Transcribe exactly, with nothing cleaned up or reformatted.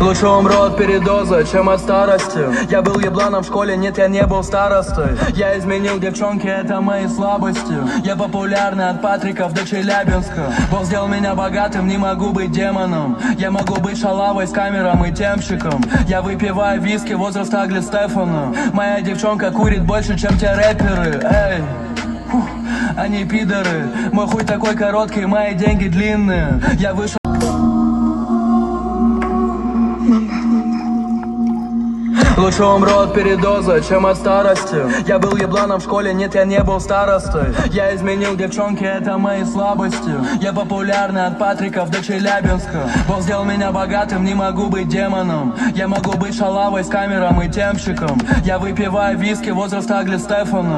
Лучше умру от передоза, чем от старости. Я был ебланом в школе, нет, я не был старостой. Я изменил девчонки, это мои слабости. Я популярный от Патриков до Челябинска. Бог сделал меня богатым, не могу быть демоном. Я могу быть шалавой с камером и темщиком. Я выпиваю виски возраста Агли Стефана. Моя девчонка курит больше, чем те рэперы. Эй, фух, они пидоры. Мой хуй такой короткий, мои деньги длинные. Я вышел. Лучше умру от передоза, чем от старости. Я был ебланом в школе, нет, я не был старостой. Я изменил девчонки, это мои слабости. Я популярный от Патриков до Челябинска. Бог сделал меня богатым, не могу быть демоном. Я могу быть шалавой с камером и темщиком. Я выпиваю виски возраста Агли Стефана.